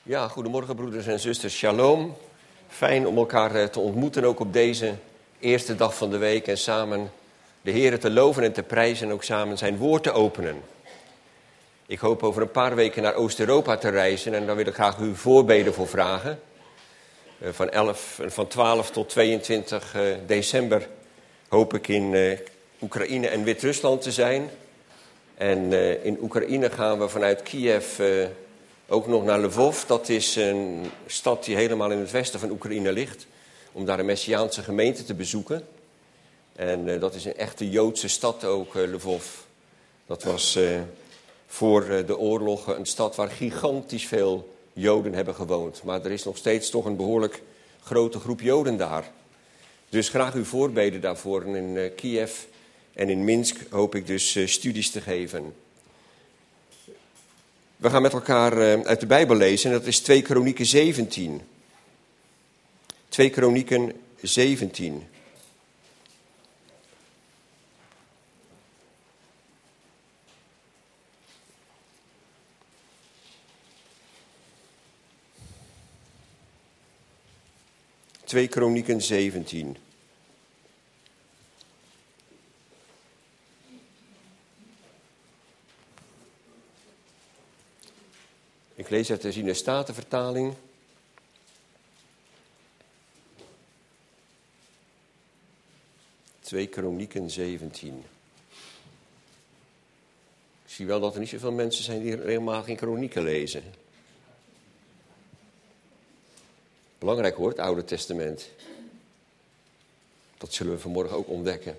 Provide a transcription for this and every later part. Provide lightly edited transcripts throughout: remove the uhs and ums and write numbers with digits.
Ja, goedemorgen broeders en zusters. Shalom. Fijn om elkaar te ontmoeten, ook op deze eerste dag van de week. En samen de Heer te loven en te prijzen en ook samen zijn woord te openen. Ik hoop over een paar weken naar Oost-Europa te reizen en daar wil ik graag uw voorbeden voor vragen. Van 12 tot 22 december hoop ik in Oekraïne en Wit-Rusland te zijn. En in Oekraïne gaan we vanuit Kiev ook nog naar Lvov. Dat is een stad die helemaal in het westen van Oekraïne ligt. Om daar een Messiaanse gemeente te bezoeken. En dat is een echte Joodse stad ook, Lvov. Dat was voor de oorlog een stad waar gigantisch veel Joden hebben gewoond. Maar er is nog steeds toch een behoorlijk grote groep Joden daar. Dus graag uw voorbeden daarvoor. En in Kiev en in Minsk hoop ik dus studies te geven. We gaan met elkaar uit de Bijbel lezen en dat is 2 Kronieken 17. 2 Kronieken 17. Twee Kronieken 17. Ik lees uit de herziene Statenvertaling. Twee Kronieken 17. Ik zie wel dat er niet zoveel mensen zijn die helemaal geen kronieken lezen. Belangrijk hoor, het Oude Testament. Dat zullen we vanmorgen ook ontdekken.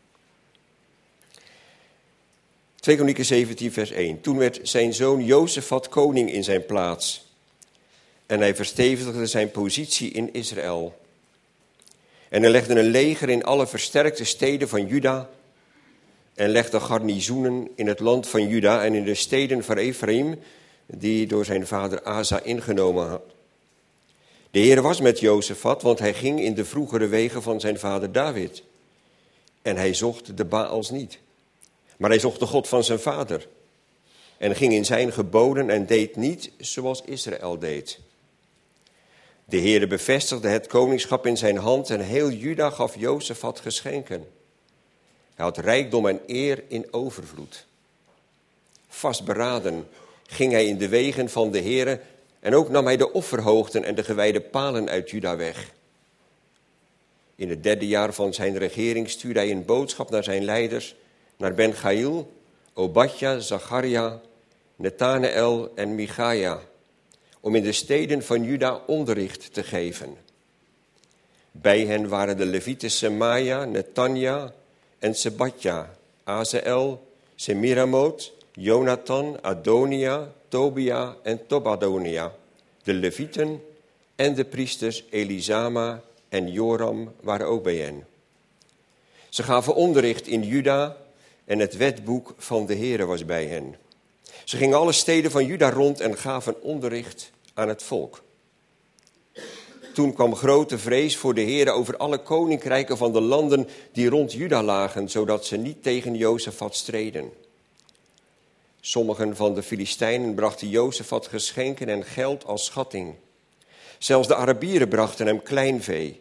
2 Kronieken 17 vers 1. Toen werd zijn zoon Jozefat koning in zijn plaats. En hij verstevigde zijn positie in Israël. En hij legde een leger in alle versterkte steden van Juda. En legde garnizoenen in het land van Juda en in de steden van Ephraim, die door zijn vader Asa ingenomen had. De Heer was met Jozefat, want hij ging in de vroegere wegen van zijn vader David. En hij zocht de Baals niet. Maar hij zocht de God van zijn vader. En ging in zijn geboden en deed niet zoals Israël deed. De Heere bevestigde het koningschap in zijn hand en heel Juda gaf Jozefat geschenken. Hij had rijkdom en eer in overvloed. Vastberaden ging hij in de wegen van de Heere en ook nam hij de offerhoogten en de gewijde palen uit Juda weg. In het 3e jaar van zijn regering stuurde hij een boodschap naar zijn leiders, naar Ben-Gaïl, Obadja, Zacharia, Netanael en Michaia, om in de steden van Juda onderricht te geven. Bij hen waren de Levieten Semaja, Netanja en Sebadja, Azael, Semiramoot, Jonathan, Adonia, Tobia en Tobadonia. De Levieten en de priesters Elisama en Joram waren ook bij hen. Ze gaven onderricht in Juda en het wetboek van de Heere was bij hen. Ze gingen alle steden van Juda rond en gaven onderricht aan het volk. Toen kwam grote vrees voor de Heere over alle koninkrijken van de landen die rond Juda lagen, zodat ze niet tegen Jozefat streden. Sommigen van de Filistijnen brachten Jozefat geschenken en geld als schatting. Zelfs de Arabieren brachten hem kleinvee,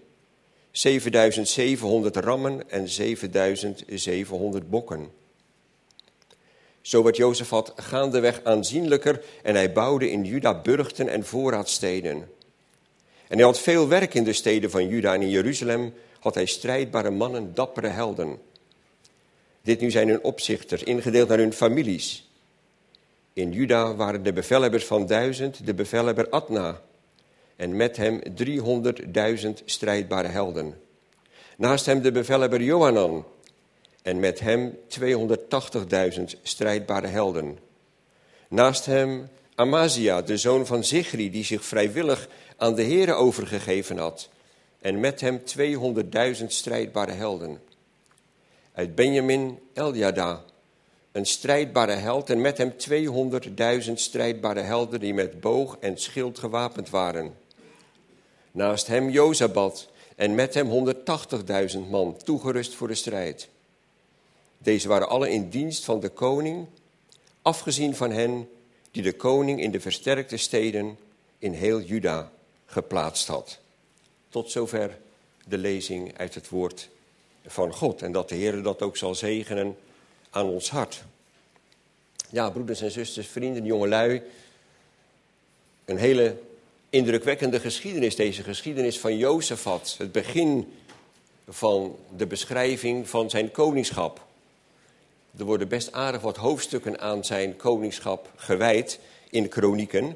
7700 rammen en 7700 bokken. Zo werd Jozefat gaandeweg aanzienlijker en hij bouwde in Juda burchten en voorraadsteden. En hij had veel werk in de steden van Juda en in Jeruzalem had hij strijdbare mannen, dappere helden. Dit nu zijn hun opzichters, ingedeeld naar hun families. In Juda waren de bevelhebbers van 1000, de bevelhebber Adna. En met hem 300.000 strijdbare helden. Naast hem de bevelhebber Johanan. En met hem 280.000 strijdbare helden. Naast hem Amazia, de zoon van Zichri, die zich vrijwillig aan de Heere overgegeven had. En met hem 200.000 strijdbare helden. Uit Benjamin Eljada, een strijdbare held, en met hem 200.000 strijdbare helden die met boog en schild gewapend waren. Naast hem Jozabad en met hem 180.000 man, toegerust voor de strijd. Deze waren alle in dienst van de koning, afgezien van hen die de koning in de versterkte steden in heel Juda geplaatst had. Tot zover de lezing uit het woord van God. En dat de Heer dat ook zal zegenen aan ons hart. Ja, broeders en zusters, vrienden, jongelui. Een hele indrukwekkende geschiedenis, deze geschiedenis van Jozefat. Het begin van de beschrijving van zijn koningschap. Er worden best aardig wat hoofdstukken aan zijn koningschap gewijd in Kronieken.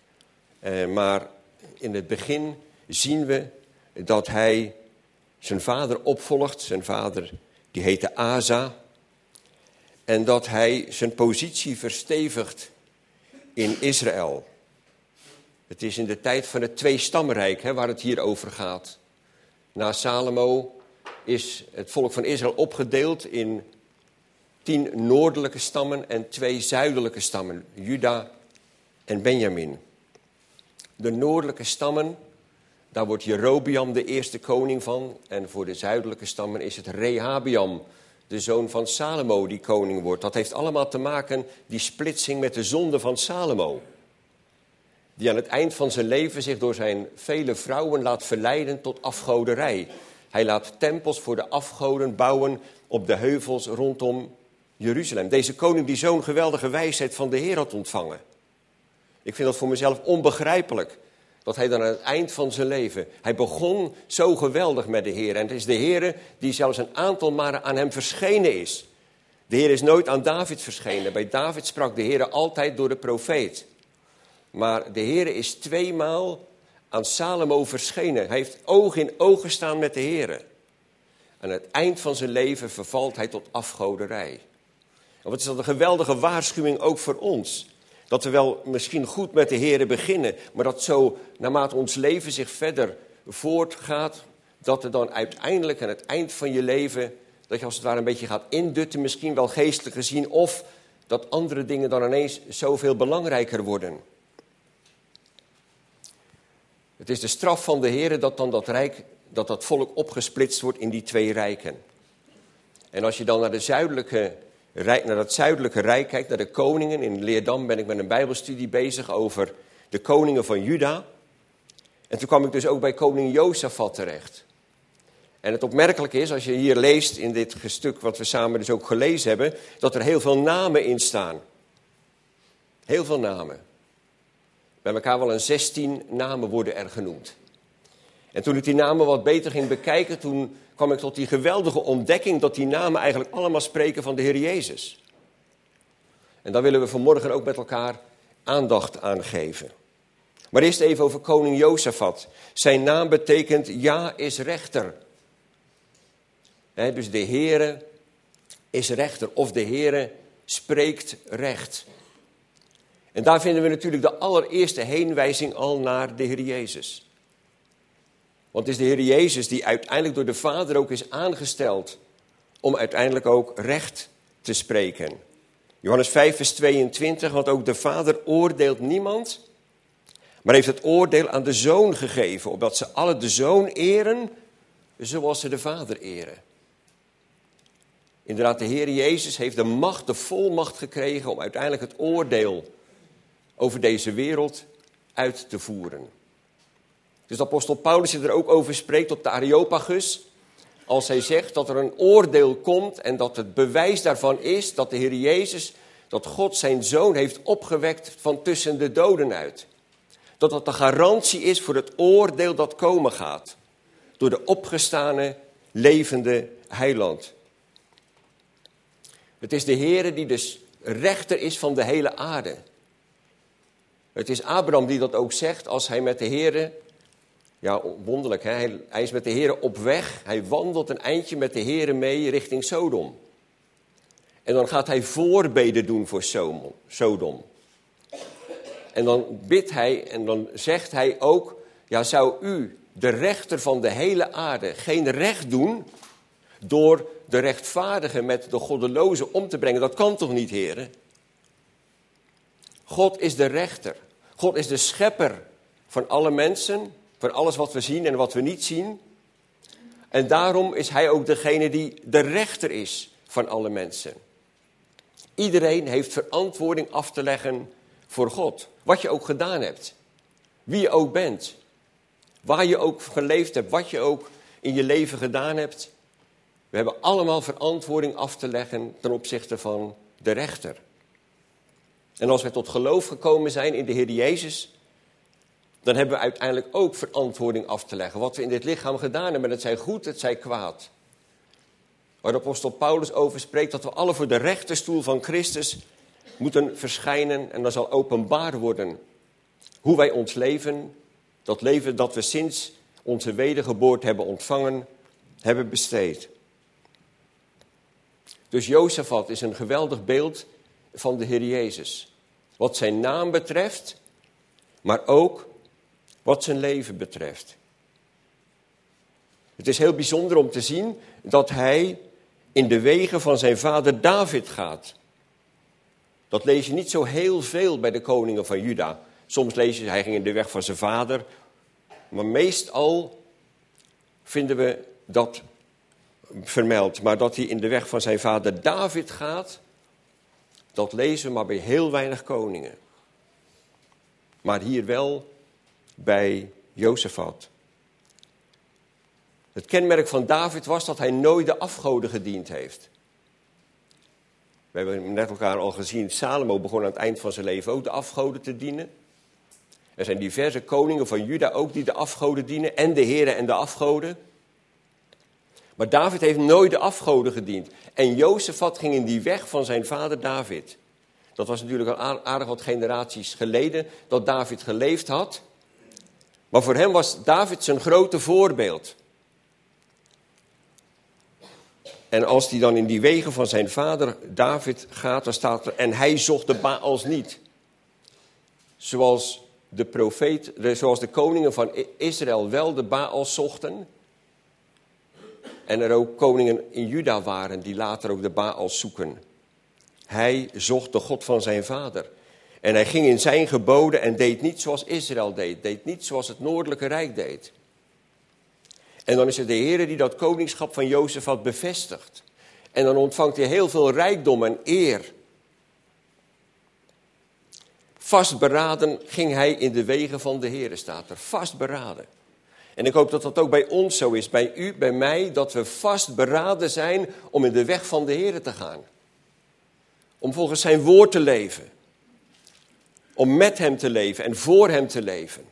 Maar in het begin zien we dat hij zijn vader opvolgt. Zijn vader die heette Asa. En dat hij zijn positie verstevigt in Israël. Het is in de tijd van het tweestammenrijk waar het hier over gaat. Na Salomo is het volk van Israël opgedeeld in 10 noordelijke stammen en 2 zuidelijke stammen. Juda en Benjamin. De noordelijke stammen, daar wordt Jerobeam de eerste koning van. En voor de zuidelijke stammen is het Rehabeam, de zoon van Salomo, die koning wordt. Dat heeft allemaal te maken, die splitsing, met de zonde van Salomo. Die aan het eind van zijn leven zich door zijn vele vrouwen laat verleiden tot afgoderij. Hij laat tempels voor de afgoden bouwen op de heuvels rondom Jeruzalem. Deze koning die zo'n geweldige wijsheid van de Heer had ontvangen. Ik vind dat voor mezelf onbegrijpelijk. Dat hij dan aan het eind van zijn leven, hij begon zo geweldig met de Heer. En het is de Heer die zelfs een aantal malen aan hem verschenen is. De Heer is nooit aan David verschenen. Bij David sprak de Heer altijd door de profeet. Maar de Heer is 2 maal aan Salomo verschenen. Hij heeft oog in oog gestaan met de Heer. Aan het eind van zijn leven vervalt hij tot afgoderij. En wat is dat een geweldige waarschuwing ook voor ons. Dat we wel misschien goed met de Heer beginnen, maar dat zo naarmate ons leven zich verder voortgaat, dat er dan uiteindelijk aan het eind van je leven, dat je als het ware een beetje gaat indutten, misschien wel geestelijk gezien, of dat andere dingen dan ineens zoveel belangrijker worden. Het is de straf van de Heer dat dan dat volk opgesplitst wordt in die 2 rijken. En als je dan naar dat zuidelijke rijk kijkt, naar de koningen. In Leerdam ben ik met een bijbelstudie bezig over de koningen van Juda. En toen kwam ik dus ook bij koning Jozefat terecht. En het opmerkelijke is, als je hier leest in dit stuk wat we samen dus ook gelezen hebben, dat er heel veel namen in staan. Heel veel namen. Bij elkaar wel een 16 namen worden er genoemd. En toen ik die namen wat beter ging bekijken, toen kwam ik tot die geweldige ontdekking dat die namen eigenlijk allemaal spreken van de Heer Jezus. En daar willen we vanmorgen ook met elkaar aandacht aan geven. Maar eerst even over koning Jozefat. Zijn naam betekent ja is rechter. Dus de Heere is rechter of de Heere spreekt recht. En daar vinden we natuurlijk de allereerste heenwijzing al naar de Heer Jezus. Want het is de Heer Jezus die uiteindelijk door de Vader ook is aangesteld om uiteindelijk ook recht te spreken. Johannes 5 vers 22, want ook de Vader oordeelt niemand, maar heeft het oordeel aan de Zoon gegeven, opdat ze alle de Zoon eren zoals ze de Vader eren. Inderdaad, de Heer Jezus heeft de macht, de volmacht gekregen om uiteindelijk het oordeel over deze wereld uit te voeren. Dus de apostel Paulus er ook over spreekt op de Areopagus, als hij zegt dat er een oordeel komt en dat het bewijs daarvan is dat de Heer Jezus, dat God zijn Zoon heeft opgewekt van tussen de doden uit. Dat dat de garantie is voor het oordeel dat komen gaat, door de opgestane, levende heiland. Het is de Heer die dus rechter is van de hele aarde. Het is Abraham die dat ook zegt als hij met de Heer, ja wonderlijk, hè? Hij is met de Heer op weg. Hij wandelt een eindje met de Heer mee richting Sodom. En dan gaat hij voorbeden doen voor Sodom. En dan bidt hij en dan zegt hij ook, ja zou u, de rechter van de hele aarde, geen recht doen door de rechtvaardige met de goddeloze om te brengen? Dat kan toch niet, heren? God is de rechter. God is de schepper van alle mensen, van alles wat we zien en wat we niet zien. En daarom is hij ook degene die de rechter is van alle mensen. Iedereen heeft verantwoording af te leggen voor God, wat je ook gedaan hebt. Wie je ook bent. Waar je ook geleefd hebt, wat je ook in je leven gedaan hebt. We hebben allemaal verantwoording af te leggen ten opzichte van de rechter. En als we tot geloof gekomen zijn in de Heer Jezus, dan hebben we uiteindelijk ook verantwoording af te leggen. Wat we in dit lichaam gedaan hebben, het zij goed, het zij kwaad. Waar de apostel Paulus over spreekt dat we alle voor de rechterstoel van Christus moeten verschijnen. En dan zal openbaar worden hoe wij ons leven, dat leven dat we sinds onze wedergeboorte hebben ontvangen, hebben besteed. Dus Jozefat is een geweldig beeld van de Heer Jezus. Wat zijn naam betreft, maar ook wat zijn leven betreft. Het is heel bijzonder om te zien dat hij in de wegen van zijn vader David gaat. Dat lees je niet zo heel veel bij de koningen van Juda. Soms lees je, hij ging in de weg van zijn vader. Maar meestal vinden we dat vermeld. Maar dat hij in de weg van zijn vader David gaat, dat lezen we maar bij heel weinig koningen. Maar hier wel bij Jozefat. Het kenmerk van David was dat hij nooit de afgoden gediend heeft. We hebben net elkaar al gezien, Salomo begon aan het eind van zijn leven ook de afgoden te dienen. Er zijn diverse koningen van Juda ook die de afgoden dienen, en de heren en de afgoden. Maar David heeft nooit de afgoden gediend. En Jozefat ging in die weg van zijn vader David. Dat was natuurlijk al aardig wat generaties geleden dat David geleefd had. Maar voor hem was David zijn grote voorbeeld. En als hij dan in die wegen van zijn vader David gaat, dan staat er, en hij zocht de Baals niet. Zoals de koningen van Israël wel de Baals zochten. En er ook koningen in Juda waren die later ook de Baals zoeken. Hij zocht de God van zijn vader. En hij ging in zijn geboden en deed niet zoals Israël deed. Deed niet zoals het noordelijke rijk deed. En dan is het de Heer die dat koningschap van Jozefat bevestigt. En dan ontvangt hij heel veel rijkdom en eer. Vastberaden ging hij in de wegen van de Heer, staat er. Vastberaden. En ik hoop dat dat ook bij ons zo is, bij u, bij mij, dat we vastberaden zijn om in de weg van de Heer te gaan. Om volgens zijn woord te leven. Om met hem te leven en voor hem te leven.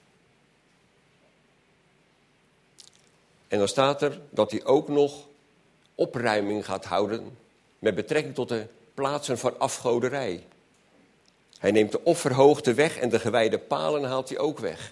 En dan staat er dat hij ook nog opruiming gaat houden met betrekking tot de plaatsen van afgoderij. Hij neemt de offerhoogte weg en de gewijde palen haalt hij ook weg.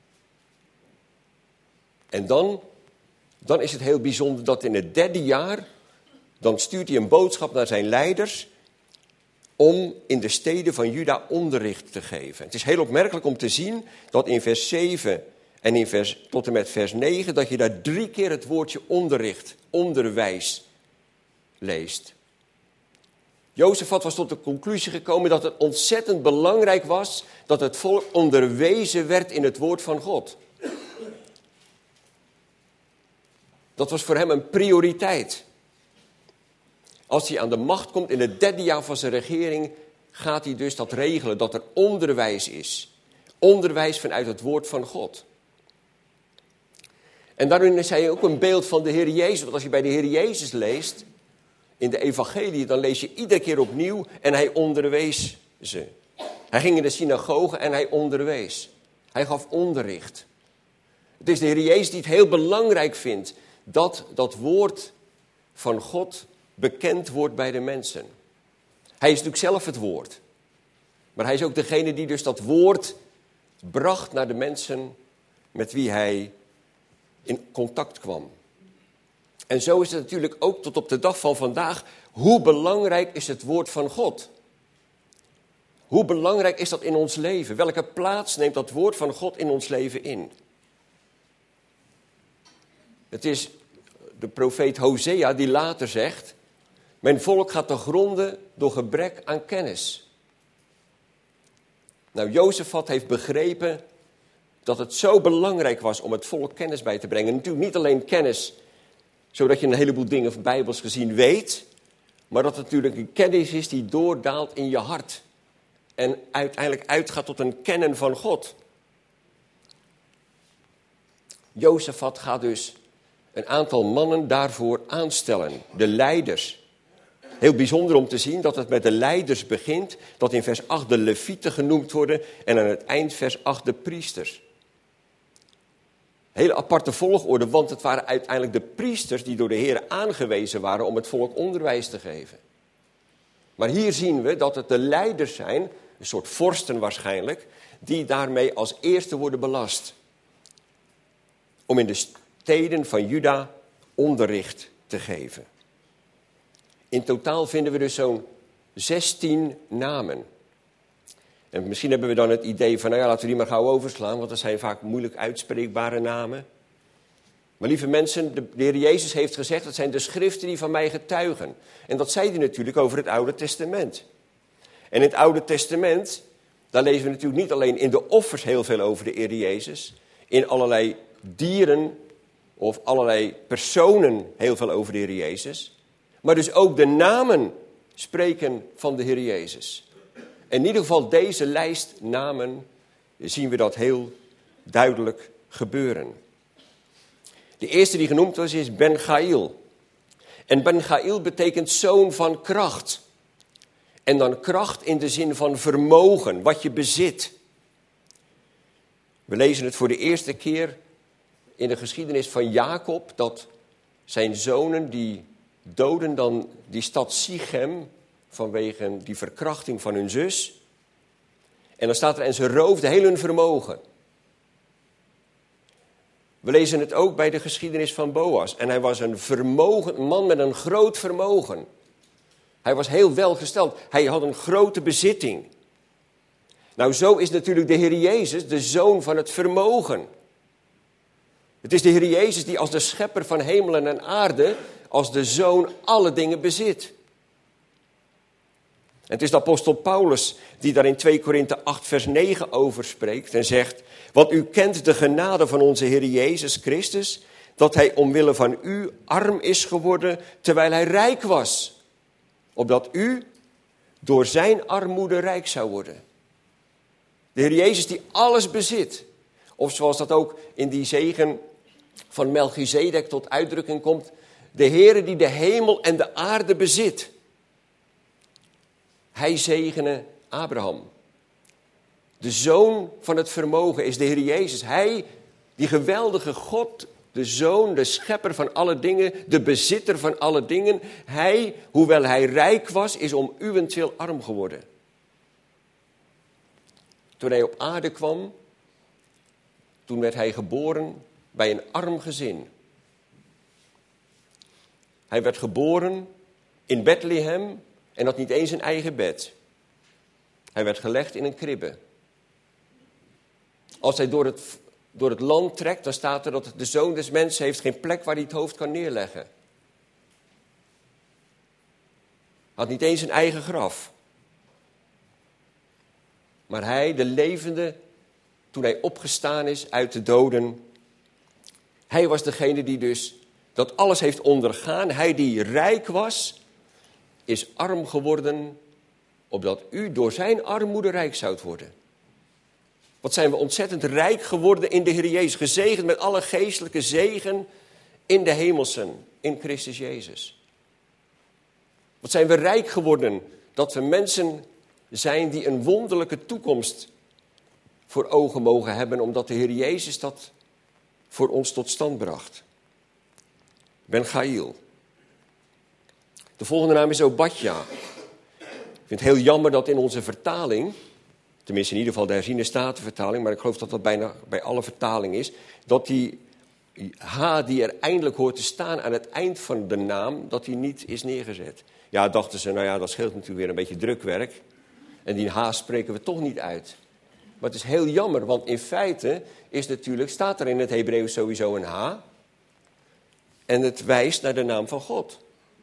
En dan is het heel bijzonder dat in het 3e jaar, dan stuurt hij een boodschap naar zijn leiders om in de steden van Juda onderricht te geven. Het is heel opmerkelijk om te zien dat in vers 7 en tot en met vers 9, dat je daar 3 keer het woordje onderricht, onderwijs leest. Jozefat was tot de conclusie gekomen dat het ontzettend belangrijk was dat het volk onderwezen werd in het woord van God. Dat was voor hem een prioriteit. Als hij aan de macht komt in het 3e jaar van zijn regering, gaat hij dus dat regelen, dat er onderwijs is. Onderwijs vanuit het woord van God. En daarin is hij ook een beeld van de Heer Jezus. Want als je bij de Heer Jezus leest, in de evangelie, dan lees je iedere keer opnieuw en hij onderwees ze. Hij ging in de synagoge en hij onderwees. Hij gaf onderricht. Het is de Heer Jezus die het heel belangrijk vindt dat dat woord van God bekend wordt bij de mensen. Hij is natuurlijk zelf het woord. Maar hij is ook degene die dus dat woord bracht naar de mensen met wie hij in contact kwam. En zo is het natuurlijk ook tot op de dag van vandaag. Hoe belangrijk is het woord van God? Hoe belangrijk is dat in ons leven? Welke plaats neemt dat woord van God in ons leven in? Het is de profeet Hosea die later zegt: mijn volk gaat te gronde door gebrek aan kennis. Nou, Jozefat heeft begrepen dat het zo belangrijk was om het volk kennis bij te brengen. Natuurlijk niet alleen kennis, zodat je een heleboel dingen bijbels gezien weet, maar dat het natuurlijk een kennis is die doordaalt in je hart. En uiteindelijk uitgaat tot een kennen van God. Jozefat gaat dus een aantal mannen daarvoor aanstellen, de leiders. Heel bijzonder om te zien dat het met de leiders begint, dat in vers 8 de levieten genoemd worden en aan het eind vers 8 de priesters. Hele aparte volgorde, want het waren uiteindelijk de priesters die door de Heer aangewezen waren om het volk onderwijs te geven. Maar hier zien we dat het de leiders zijn, een soort vorsten waarschijnlijk, die daarmee als eerste worden belast. Om in de steden van Juda onderricht te geven. In totaal vinden we dus zo'n 16 namen. En misschien hebben we dan het idee van, nou ja, laten we die maar gauw overslaan, want dat zijn vaak moeilijk uitspreekbare namen. Maar lieve mensen, de Heer Jezus heeft gezegd, dat zijn de schriften die van mij getuigen. En dat zei hij natuurlijk over het Oude Testament. En in het Oude Testament, daar lezen we natuurlijk niet alleen in de offers heel veel over de Heer Jezus, in allerlei dieren of allerlei personen heel veel over de Heer Jezus. Maar dus ook de namen spreken van de Heer Jezus. In ieder geval deze lijst namen zien we dat heel duidelijk gebeuren. De eerste die genoemd was is Ben-Gaïl. En Ben-Gaïl betekent zoon van kracht. En dan kracht in de zin van vermogen, wat je bezit. We lezen het voor de eerste keer in de geschiedenis van Jacob, dat zijn zonen die doden dan die stad Sichem vanwege die verkrachting van hun zus. En dan staat er, en ze roofden heel hun vermogen. We lezen het ook bij de geschiedenis van Boas. En hij was een man met een groot vermogen. Hij was heel welgesteld. Hij had een grote bezitting. Nou, zo is natuurlijk de Heer Jezus de zoon van het vermogen. Het is de Heer Jezus die als de schepper van hemelen en aarde, als de zoon alle dingen bezit. En het is de apostel Paulus die daar in 2 Korinthe 8 vers 9 over spreekt en zegt, want u kent de genade van onze Heer Jezus Christus, dat hij omwille van u arm is geworden, terwijl hij rijk was. Opdat u door zijn armoede rijk zou worden. De Heer Jezus die alles bezit. Of zoals dat ook in die zegen van Melchizedek tot uitdrukking komt, de Heere die de hemel en de aarde bezit. Hij zegene Abraham. De zoon van het vermogen is de Heer Jezus. Hij, die geweldige God, de zoon, de schepper van alle dingen, de bezitter van alle dingen. Hij, hoewel hij rijk was, is om uwentwil arm geworden. Toen hij op aarde kwam, toen werd hij geboren bij een arm gezin. Hij werd geboren in Bethlehem en had niet eens een eigen bed. Hij werd gelegd in een kribbe. Als hij door het land trekt, dan staat er dat de Zoon des Mensen heeft geen plek waar hij het hoofd kan neerleggen. Had niet eens een eigen graf. Maar hij, de levende, toen hij opgestaan is uit de doden, hij was degene die dus dat alles heeft ondergaan. Hij die rijk was, is arm geworden, opdat u door zijn armoede rijk zoudt worden. Wat zijn we ontzettend rijk geworden in de Heer Jezus. Gezegend met alle geestelijke zegen in de hemelsen, in Christus Jezus. Wat zijn we rijk geworden dat we mensen zijn die een wonderlijke toekomst voor ogen mogen hebben, omdat de Heer Jezus dat voor ons tot stand bracht. Ben-Gaïl. De volgende naam is Obadja. Ik vind het heel jammer dat in onze vertaling, tenminste in ieder geval de herziene statenvertaling, maar ik geloof dat dat bijna bij alle vertalingen is, dat die H die er eindelijk hoort te staan aan het eind van de naam, dat die niet is neergezet. Ja, dachten ze, nou ja, dat scheelt natuurlijk weer een beetje drukwerk. En die H spreken we toch niet uit. Maar het is heel jammer, want in feite is natuurlijk, staat er in het Hebreeuws sowieso een H. En het wijst naar de naam van God.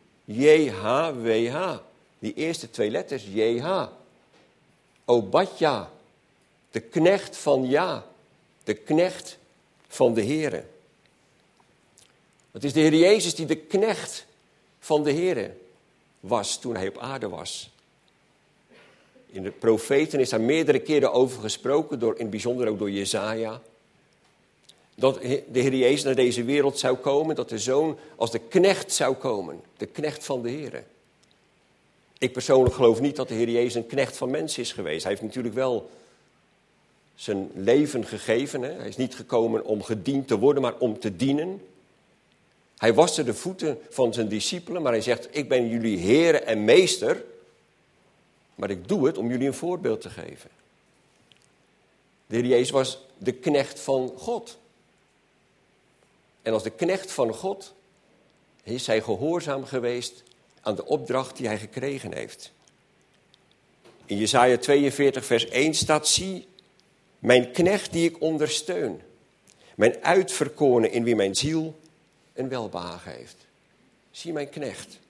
JHWH. Die eerste 2 letters, JH. Obadja. De knecht van Ja. De knecht van de Heere. Het is de Heer Jezus die de knecht van de Heere was toen hij op aarde was. In de profeten is daar meerdere keren over gesproken, in het bijzonder ook door Jesaja. dat de Heer Jezus naar deze wereld zou komen, dat de Zoon als de knecht zou komen. De knecht van de Heer. Ik persoonlijk geloof niet dat de Heer Jezus een knecht van mensen is geweest. Hij heeft natuurlijk wel zijn leven gegeven. Hè? Hij is niet gekomen om gediend te worden, maar om te dienen. Hij waste de voeten van zijn discipelen, maar hij zegt, ik ben jullie Heer en Meester, maar ik doe het om jullie een voorbeeld te geven. De Heer Jezus was de knecht van God. En als de knecht van God is hij gehoorzaam geweest aan de opdracht die hij gekregen heeft. In Jesaja 42 vers 1 staat, zie, mijn knecht die ik ondersteun. Mijn uitverkorene in wie mijn ziel een welbehagen heeft. Zie mijn knecht.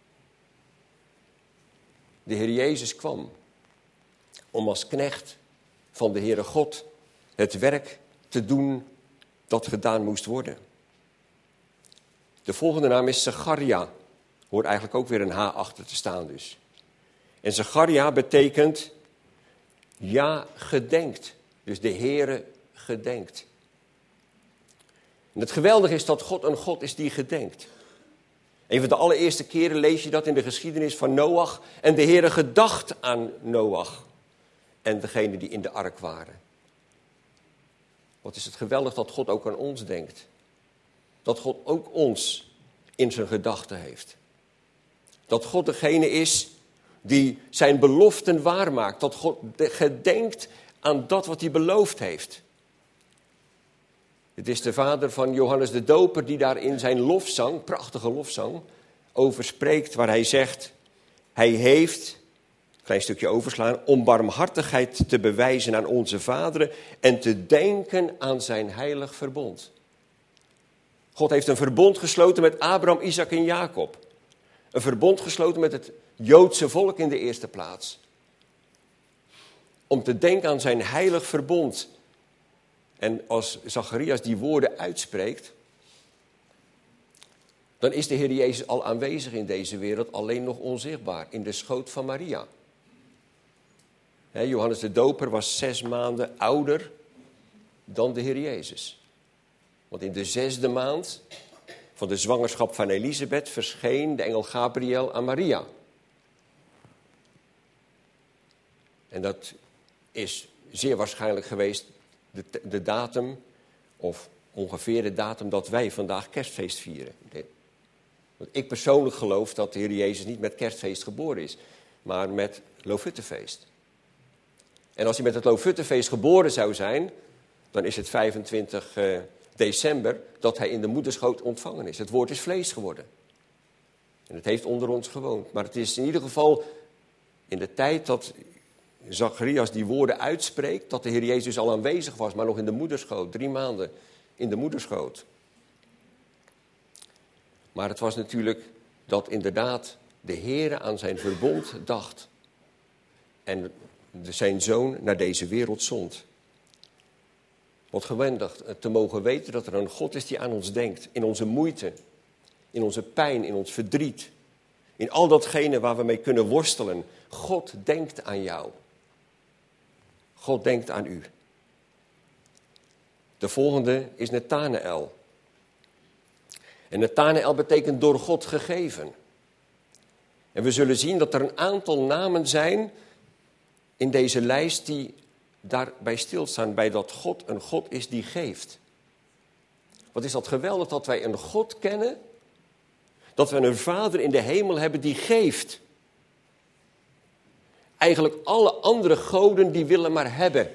De Heer Jezus kwam om als knecht van de Heere God het werk te doen dat gedaan moest worden. De volgende naam is Zacharia. Hoort eigenlijk ook weer een H achter te staan dus. En Zacharia betekent, ja, gedenkt. Dus de Heere gedenkt. En het geweldige is dat God een God is die gedenkt. Een van de allereerste keren lees je dat in de geschiedenis van Noach. En de Heere gedacht aan Noach en degenen die in de ark waren. Wat is het geweldig dat God ook aan ons denkt. Dat God ook ons in zijn gedachten heeft. Dat God degene is die zijn beloften waarmaakt. Dat God gedenkt aan dat wat hij beloofd heeft. Het is de vader van Johannes de Doper die daar in zijn lofzang, prachtige lofzang, over spreekt. Waar hij zegt, hij heeft, klein stukje overslaan, om barmhartigheid te bewijzen aan onze vaderen en te denken aan zijn heilig verbond. God heeft een verbond gesloten met Abraham, Isaac en Jacob. Een verbond gesloten met het Joodse volk in de eerste plaats. Om te denken aan zijn heilig verbond. En als Zacharias die woorden uitspreekt, dan is de Heer Jezus al aanwezig in deze wereld, alleen nog onzichtbaar, in de schoot van Maria. Johannes de Doper was 6 maanden ouder dan de Heer Jezus. Want in de 6e maand van de zwangerschap van Elisabeth verscheen de engel Gabriel aan Maria. En dat is zeer waarschijnlijk geweest de datum, of ongeveer de datum dat wij vandaag kerstfeest vieren. Want ik persoonlijk geloof dat de Heer Jezus niet met kerstfeest geboren is, maar met Loofhuttenfeest. En als hij met het Loofhuttenfeest geboren zou zijn, dan is het 25 december dat hij in de moederschoot ontvangen is. Het woord is vlees geworden. En het heeft onder ons gewoond. Maar het is in ieder geval in de tijd dat Zacharias die woorden uitspreekt, dat de Heer Jezus al aanwezig was, maar nog in de moederschoot, 3 maanden in de moederschoot. Maar het was natuurlijk dat inderdaad de Heer aan zijn verbond dacht en zijn zoon naar deze wereld zond. Wat geweldig te mogen weten dat er een God is die aan ons denkt, in onze moeite, in onze pijn, in ons verdriet, in al datgene waar we mee kunnen worstelen. God denkt aan jou. God denkt aan u. De volgende is Nathanael. En Nathanael betekent door God gegeven. En we zullen zien dat er een aantal namen zijn in deze lijst die daarbij stilstaan, bij dat God een God is die geeft. Wat is dat geweldig dat wij een God kennen, dat we een Vader in de hemel hebben die geeft. Eigenlijk alle andere goden die willen maar hebben.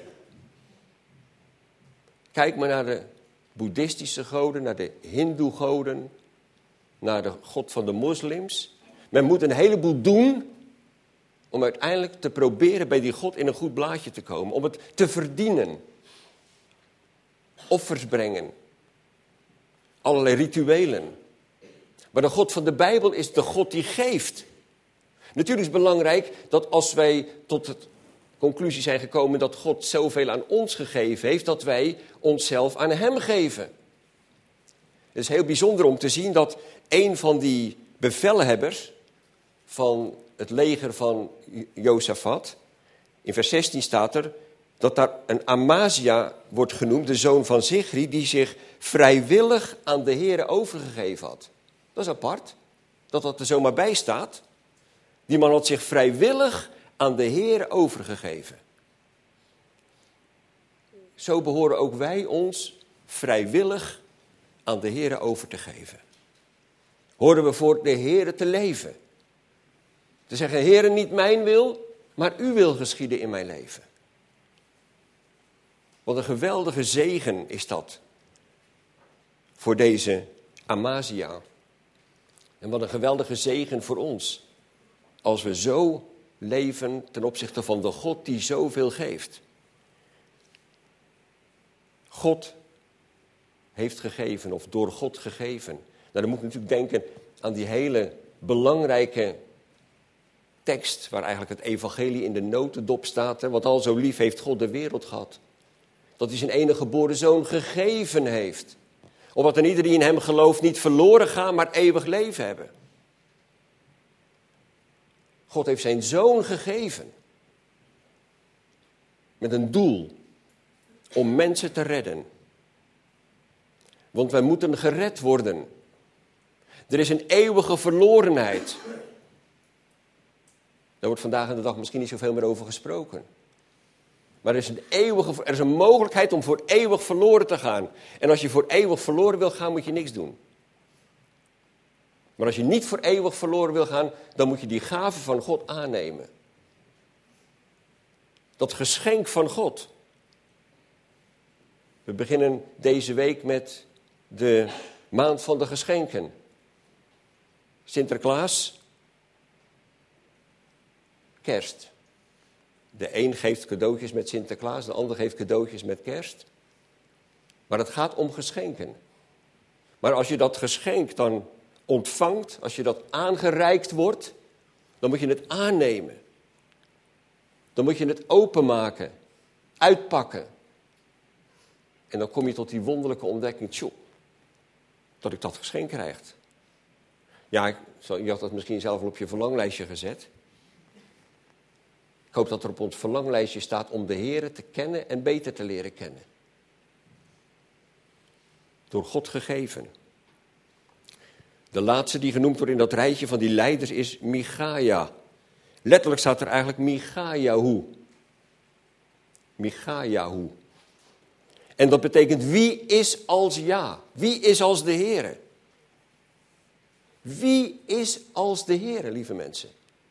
Kijk maar naar de boeddhistische goden, naar de hindoe-goden, naar de God van de moslims. Men moet een heleboel doen om uiteindelijk te proberen bij die God in een goed blaadje te komen. Om het te verdienen. Offers brengen. Allerlei rituelen. Maar de God van de Bijbel is de God die geeft. Natuurlijk is het belangrijk dat als wij tot de conclusie zijn gekomen dat God zoveel aan ons gegeven heeft, dat wij onszelf aan hem geven. Het is heel bijzonder om te zien dat een van die bevelhebbers van het leger van Jozafat, in vers 16 staat er, dat daar een Amazia wordt genoemd, de zoon van Zichri, die zich vrijwillig aan de Heere overgegeven had. Dat is apart, dat dat er zomaar bij staat. Die man had zich vrijwillig aan de Heere overgegeven. Zo behoren ook wij ons vrijwillig aan de Heere over te geven. Horen we voor de Heere te leven. Te zeggen, Heere, niet mijn wil, maar uw wil geschieden in mijn leven. Wat een geweldige zegen is dat voor deze Amazia. En wat een geweldige zegen voor ons. Als we zo leven ten opzichte van de God die zoveel geeft. God heeft gegeven of door God gegeven. Nou, dan moet ik natuurlijk denken aan die hele belangrijke tekst waar eigenlijk het evangelie in de notendop staat. Hè? Want al zo lief heeft God de wereld gehad. Dat hij zijn enige geboren zoon gegeven heeft. Opdat er ieder die in hem gelooft niet verloren gaan, maar eeuwig leven hebben. God heeft zijn zoon gegeven. Met een doel. Om mensen te redden. Want wij moeten gered worden. Er is een eeuwige verlorenheid. Daar wordt vandaag in de dag misschien niet zoveel meer over gesproken. Maar er is een mogelijkheid om voor eeuwig verloren te gaan. En als je voor eeuwig verloren wil gaan, moet je niks doen. Maar als je niet voor eeuwig verloren wil gaan, dan moet je die gave van God aannemen. Dat geschenk van God. We beginnen deze week met de maand van de geschenken. Sinterklaas, kerst. De een geeft cadeautjes met Sinterklaas, de ander geeft cadeautjes met kerst. Maar het gaat om geschenken. Maar als je dat geschenk dan ontvangt, als je dat aangereikt wordt, dan moet je het aannemen. Dan moet je het openmaken, uitpakken. En dan kom je tot die wonderlijke ontdekking, tjoh, dat ik dat geschenk krijg. Ja, je had dat misschien zelf al op je verlanglijstje gezet. Ik hoop dat er op ons verlanglijstje staat om de Heere te kennen en beter te leren kennen. Door God gegeven. De laatste die genoemd wordt in dat rijtje van die leiders is Michaja. Letterlijk staat er eigenlijk Michayahu. Michayahu. En dat betekent wie is als ja? Wie is als de Heere? Wie is als de Heere, lieve mensen?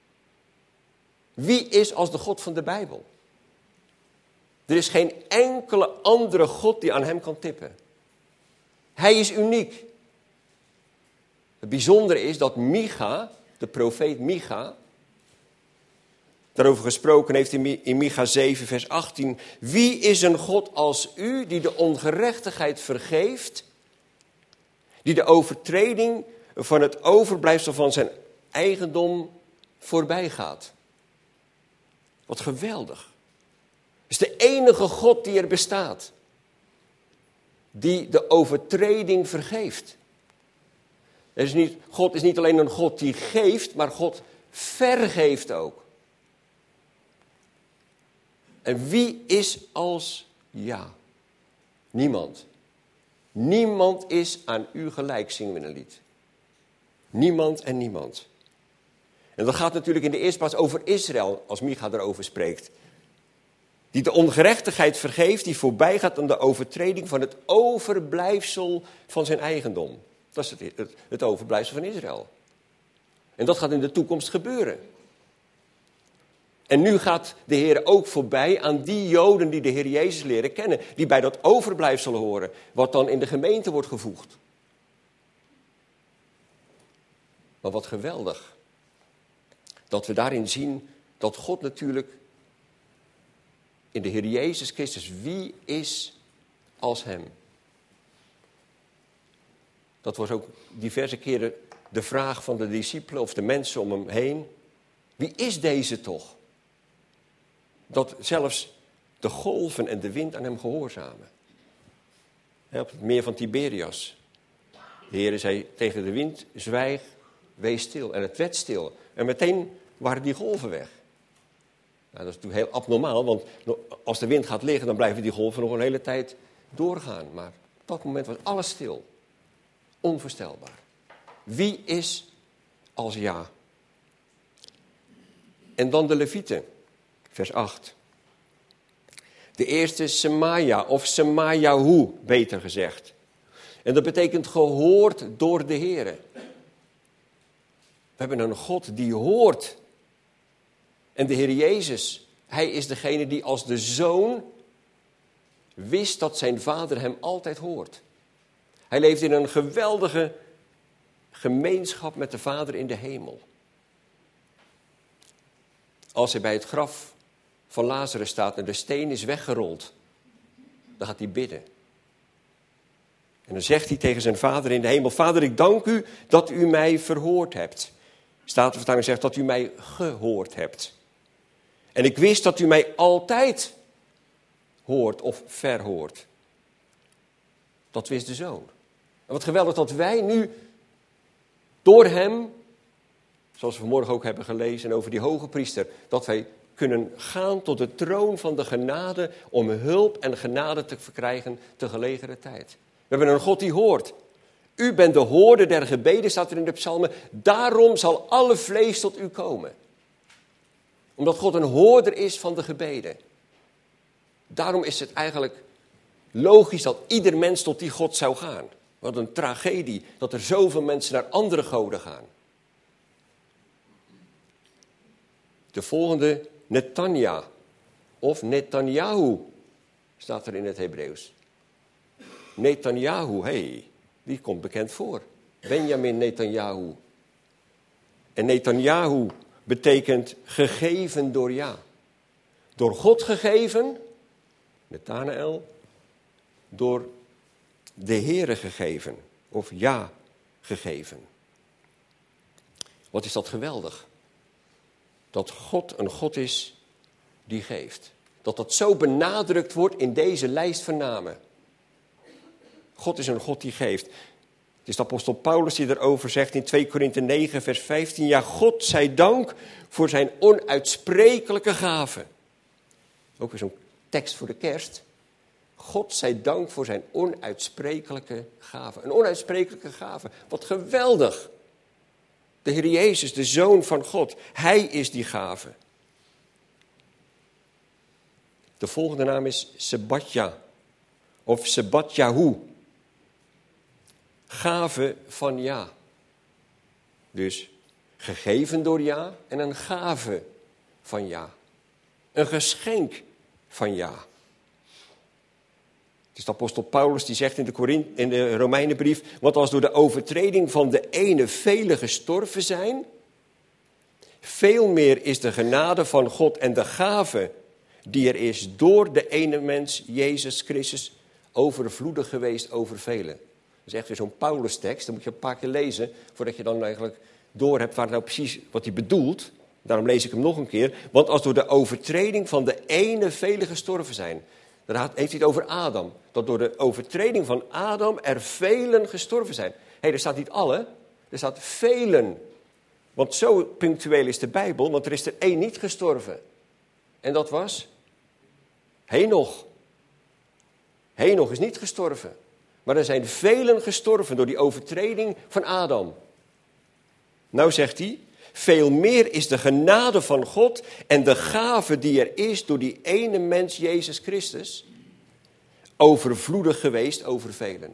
Wie is als de God van de Bijbel? Er is geen enkele andere God die aan hem kan tippen. Hij is uniek. Het bijzondere is dat Micha, de profeet Micha, daarover gesproken heeft in Micha 7 vers 18. Wie is een God als u die de ongerechtigheid vergeeft, die de overtreding van het overblijfsel van zijn eigendom voorbij gaat? Wat geweldig. Het is de enige God die er bestaat. Die de overtreding vergeeft. God is niet alleen een God die geeft, maar God vergeeft ook. En wie is als ja? Niemand. Niemand is aan u gelijk, zingen we een lied. Niemand en niemand. En dat gaat natuurlijk in de eerste plaats over Israël, als Micha erover spreekt. Die de ongerechtigheid vergeeft, die voorbij gaat aan de overtreding van het overblijfsel van zijn eigendom. Dat is het overblijfsel van Israël. En dat gaat in de toekomst gebeuren. En nu gaat de Heer ook voorbij aan die Joden die de Heer Jezus leren kennen. Die bij dat overblijfsel horen, wat dan in de gemeente wordt gevoegd. Maar wat geweldig. Dat we daarin zien dat God natuurlijk in de Heer Jezus Christus, wie is als hem? Dat was ook diverse keren de vraag van de discipelen of de mensen om hem heen. Wie is deze toch? Dat zelfs de golven en de wind aan hem gehoorzamen. Op het meer van Tiberias. De Heer zei tegen de wind, zwijg, wees stil. En het werd stil. En meteen waren die golven weg. Nou, dat is natuurlijk heel abnormaal, want als de wind gaat liggen, dan blijven die golven nog een hele tijd doorgaan. Maar op dat moment was alles stil. Onvoorstelbaar. Wie is als ja? En dan de Levieten, vers 8. De eerste Semaja, of Semajahu, beter gezegd. En dat betekent gehoord door de Heere. We hebben een God die hoort. En de Heer Jezus, hij is degene die als de Zoon wist dat zijn Vader hem altijd hoort. Hij leeft in een geweldige gemeenschap met de Vader in de hemel. Als hij bij het graf van Lazarus staat en de steen is weggerold, dan gaat hij bidden. En dan zegt hij tegen zijn Vader in de hemel: Vader, ik dank u dat u mij verhoord hebt. Statenvertaling zegt dat u mij gehoord hebt. En ik wist dat u mij altijd hoort of verhoort. Dat wist de Zoon. En wat geweldig dat wij nu door hem, zoals we vanmorgen ook hebben gelezen over die hoge priester, dat wij kunnen gaan tot de troon van de genade om hulp en genade te verkrijgen te gelegene tijd. We hebben een God die hoort. U bent de hoorder der gebeden, staat er in de psalmen. Daarom zal alle vlees tot u komen. Omdat God een hoorder is van de gebeden. Daarom is het eigenlijk logisch dat ieder mens tot die God zou gaan. Wat een tragedie dat er zoveel mensen naar andere goden gaan. De volgende, Netanja of Netanyahu, staat er in het Hebreeuws. Netanyahu, die komt bekend voor. Benjamin Netanyahu. En Netanyahu betekent gegeven door ja. Door God gegeven, Nathanael, door de Heere gegeven, of ja gegeven. Wat is dat geweldig? Dat God een God is die geeft. Dat zo benadrukt wordt in deze lijst van namen. God is een God die geeft. Het is de apostel Paulus die erover zegt in 2 Korinthe 9 vers 15. Ja, God zij dank voor zijn onuitsprekelijke gave. Ook weer zo'n tekst voor de kerst. God zij dank voor zijn onuitsprekelijke gave. Een onuitsprekelijke gave. Wat geweldig. De Heer Jezus, de Zoon van God. Hij is die gave. De volgende naam is Sebatja. Of Sebatjahu. Gave van ja. Dus gegeven door ja en een gave van ja. Een geschenk van ja. Het is de apostel Paulus die zegt in de Romeinenbrief: want als door de overtreding van de ene velen gestorven zijn, veel meer is de genade van God en de gave die er is door de ene mens, Jezus Christus, overvloedig geweest over velen. Dat is echt weer zo'n Paulus-tekst, dan moet je een paar keer lezen voordat je dan eigenlijk doorhebt waar nou precies wat hij bedoelt. Daarom lees ik hem nog een keer. Want als door de overtreding van de ene velen gestorven zijn. Dan heeft hij het over Adam. Dat door de overtreding van Adam er velen gestorven zijn. Er staat niet alle, er staat velen. Want zo punctueel is de Bijbel, want er is er één niet gestorven. En dat was Henoch. Henoch is niet gestorven. Maar er zijn velen gestorven door die overtreding van Adam. Nou zegt hij, veel meer is de genade van God en de gave die er is door die ene mens, Jezus Christus, overvloedig geweest over velen.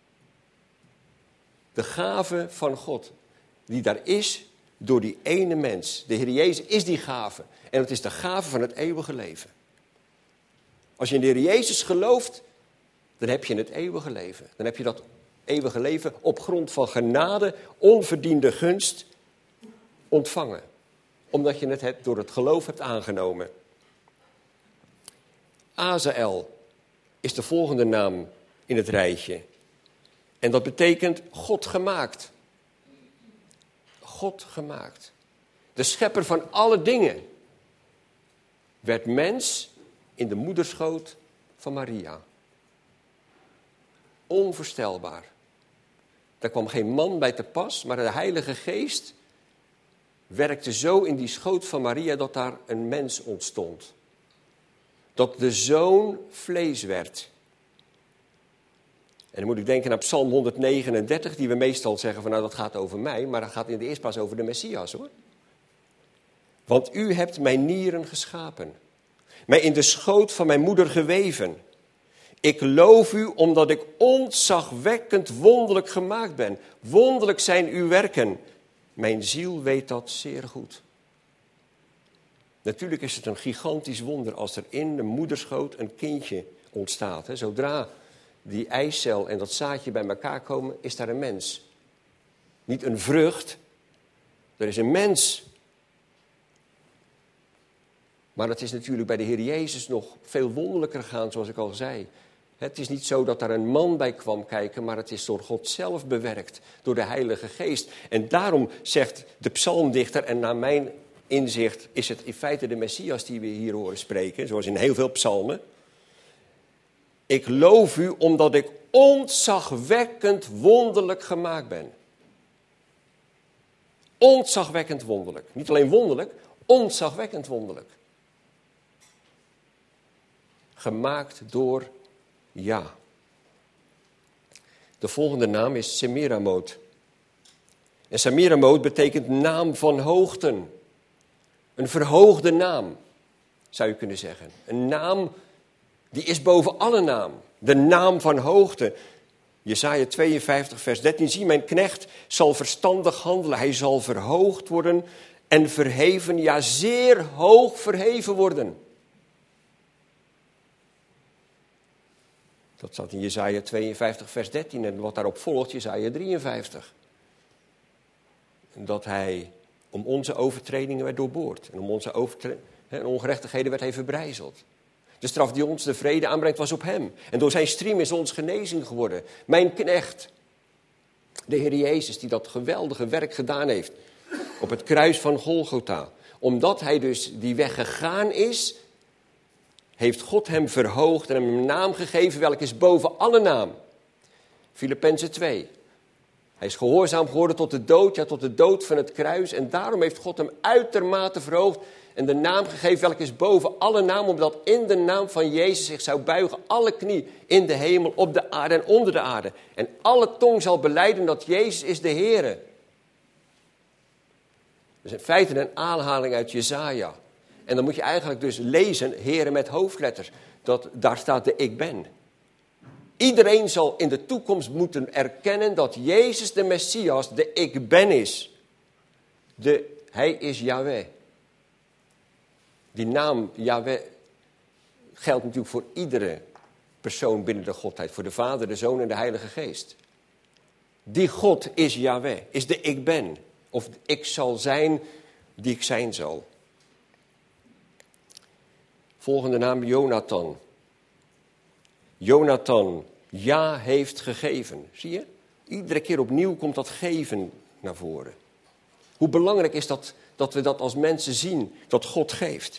De gave van God die daar is door die ene mens. De Heer Jezus is die gave. En het is de gave van het eeuwige leven. Als je in de Heer Jezus gelooft, dan heb je het eeuwige leven. Dan heb je dat eeuwige leven op grond van genade, onverdiende gunst ontvangen. Omdat je het door het geloof hebt aangenomen. Azael is de volgende naam in het rijtje. En dat betekent God gemaakt. God gemaakt. De schepper van alle dingen werd mens in de moederschoot van Maria. Onvoorstelbaar. Daar kwam geen man bij te pas, maar de Heilige Geest werkte zo in die schoot van Maria dat daar een mens ontstond. Dat de zoon vlees werd. En dan moet ik denken aan Psalm 139, die we meestal zeggen van nou dat gaat over mij, maar dat gaat in de eerste plaats over de Messias hoor. Want u hebt mijn nieren geschapen, mij in de schoot van mijn moeder geweven. Ik loof u omdat ik ontzagwekkend wonderlijk gemaakt ben. Wonderlijk zijn uw werken. Mijn ziel weet dat zeer goed. Natuurlijk is het een gigantisch wonder als er in de moederschoot een kindje ontstaat. Zodra die eicel en dat zaadje bij elkaar komen, is daar een mens. Niet een vrucht, er is een mens. Maar het is natuurlijk bij de Heer Jezus nog veel wonderlijker gegaan, zoals ik al zei. Het is niet zo dat daar een man bij kwam kijken, maar het is door God zelf bewerkt, door de Heilige Geest. En daarom zegt de psalmdichter, en naar mijn inzicht is het in feite de Messias die we hier horen spreken, zoals in heel veel psalmen. Ik loof u omdat ik ontzagwekkend wonderlijk gemaakt ben. Ontzagwekkend wonderlijk. Niet alleen wonderlijk, ontzagwekkend wonderlijk. Gemaakt door Ja. De volgende naam is Semiramoot. En Semiramoot betekent naam van hoogten. Een verhoogde naam, zou je kunnen zeggen. Een naam die is boven alle naam. De naam van hoogte. Jesaja 52 vers 13. Zie, mijn knecht zal verstandig handelen. Hij zal verhoogd worden en verheven. Ja, zeer hoog verheven worden. Dat staat in Jesaja 52 vers 13. En wat daarop volgt, Jesaja 53. Dat hij om onze overtredingen werd doorboord. En om onze ongerechtigheden werd hij verbrijzeld. De straf die ons de vrede aanbrengt was op hem. En door zijn striem is ons genezing geworden. Mijn knecht, de Heer Jezus, die dat geweldige werk gedaan heeft. Op het kruis van Golgotha. Omdat hij dus die weg gegaan is, heeft God hem verhoogd en hem een naam gegeven, welke is boven alle naam. Filippenzen 2. Hij is gehoorzaam geworden tot de dood, ja tot de dood van het kruis. En daarom heeft God hem uitermate verhoogd en de naam gegeven, welke is boven alle naam, omdat in de naam van Jezus zich zou buigen alle knie in de hemel, op de aarde en onder de aarde. En alle tong zal belijden dat Jezus is de Heere. Dus in feite een aanhaling uit Jesaja. En dan moet je eigenlijk dus lezen, Heere met hoofdletters. Daar staat de ik ben. Iedereen zal in de toekomst moeten erkennen dat Jezus de Messias de ik ben is. Hij is Yahweh. Die naam Yahweh geldt natuurlijk voor iedere persoon binnen de Godheid. Voor de Vader, de Zoon en de Heilige Geest. Die God is Yahweh, is de ik ben. Of ik zal zijn die ik zijn zal. Volgende naam Jonathan. Jonathan, ja heeft gegeven. Zie je? Iedere keer opnieuw komt dat geven naar voren. Hoe belangrijk is dat we dat als mensen zien, dat God geeft.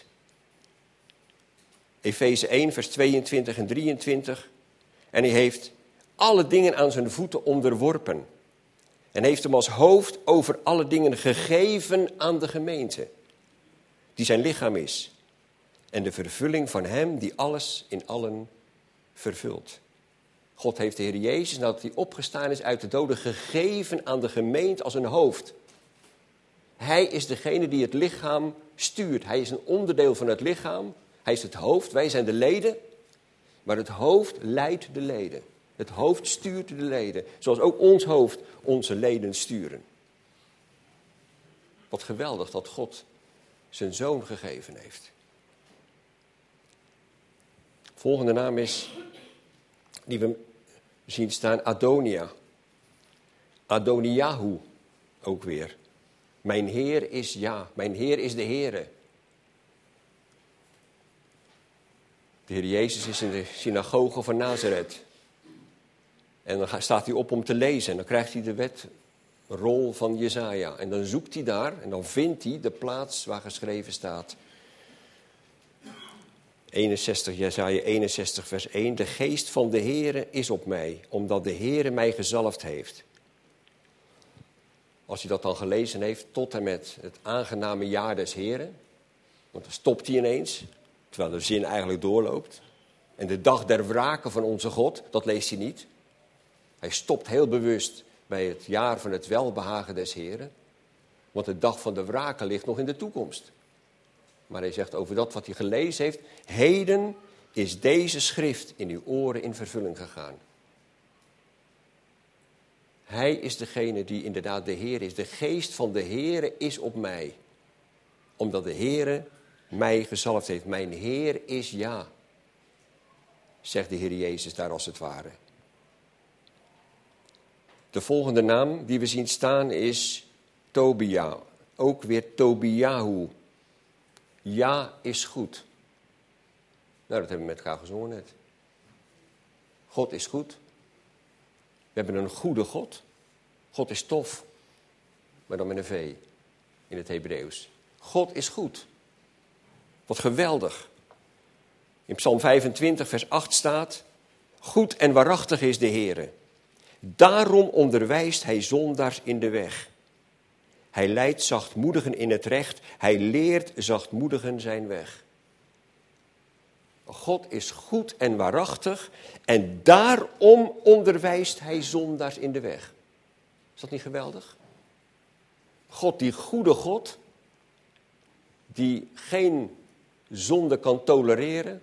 Efeze 1 vers 22 en 23. En hij heeft alle dingen aan zijn voeten onderworpen. En heeft hem als hoofd over alle dingen gegeven aan de gemeente. Die zijn lichaam is. En de vervulling van hem die alles in allen vervult. God heeft de Heer Jezus, nadat hij opgestaan is uit de doden, gegeven aan de gemeente als een hoofd. Hij is degene die het lichaam stuurt. Hij is een onderdeel van het lichaam. Hij is het hoofd, wij zijn de leden. Maar het hoofd leidt de leden. Het hoofd stuurt de leden. Zoals ook ons hoofd onze leden sturen. Wat geweldig dat God zijn zoon gegeven heeft. Volgende naam is, die we zien staan, Adonia. Adoniahu ook weer. Mijn Heer is ja, mijn Heer is de Heere. De Heer Jezus is in de synagoge van Nazareth. En dan staat hij op om te lezen. En dan krijgt hij de wetrol van Jesaja. En dan zoekt hij daar en dan vindt hij de plaats waar geschreven staat. 61, Jesaja 61 vers 1. De geest van de Heere is op mij, omdat de Heere mij gezalfd heeft. als hij dat dan gelezen heeft, tot en met het aangename jaar des Heren. Want dan stopt hij ineens, terwijl de zin eigenlijk doorloopt. En de dag der wraken van onze God, dat leest hij niet. Hij stopt heel bewust bij het jaar van het welbehagen des Heren. Want de dag van de wraken ligt nog in de toekomst. Maar hij zegt over dat wat hij gelezen heeft, heden is deze schrift in uw oren in vervulling gegaan. Hij is degene die inderdaad de Heer is. De geest van de Heere is op mij. Omdat de Heere mij gezalfd heeft. Mijn Heer is ja. Zegt de Heer Jezus daar als het ware. De volgende naam die we zien staan is Tobia. Ook weer Tobiahu. Ja is goed. Nou, dat hebben we met elkaar gezongen net. God is goed. We hebben een goede God. God is tof. Maar dan met een V in het Hebreeuws. God is goed. Wat geweldig. In Psalm 25 vers 8 staat: goed en waarachtig is de Heere. Daarom onderwijst hij zondaars in de weg. Hij leidt zachtmoedigen in het recht. Hij leert zachtmoedigen zijn weg. God is goed en waarachtig en daarom onderwijst hij zondaars in de weg. Is dat niet geweldig? God, die goede God, die geen zonde kan tolereren.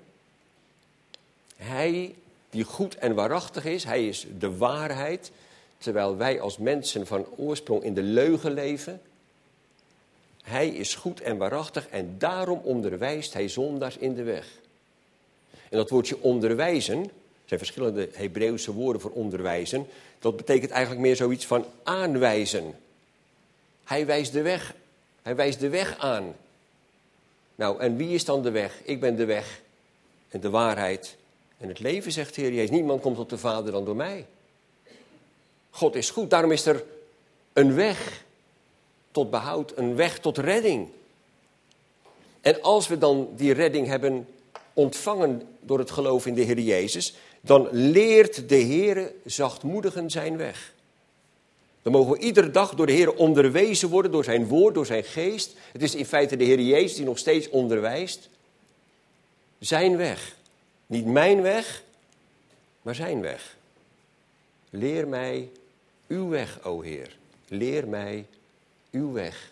Hij die goed en waarachtig is, hij is de waarheid, terwijl wij als mensen van oorsprong in de leugen leven. Hij is goed en waarachtig en daarom onderwijst hij zondaars in de weg. En dat woordje onderwijzen, er zijn verschillende Hebreeuwse woorden voor onderwijzen, dat betekent eigenlijk meer zoiets van aanwijzen. Hij wijst de weg. Hij wijst de weg aan. Nou, en wie is dan de weg? Ik ben de weg en de waarheid en het leven, zegt de Heer Jezus. Niemand komt tot de Vader dan door mij. God is goed, daarom is er een weg tot behoud, een weg tot redding. En als we dan die redding hebben ontvangen door het geloof in de Heer Jezus, dan leert de Heer zachtmoedigen zijn weg. Dan mogen we iedere dag door de Heer onderwezen worden, door zijn woord, door zijn geest. Het is in feite de Heer Jezus die nog steeds onderwijst. Zijn weg. Niet mijn weg, maar zijn weg. Leer mij uw weg, o Heer. Leer mij uw weg.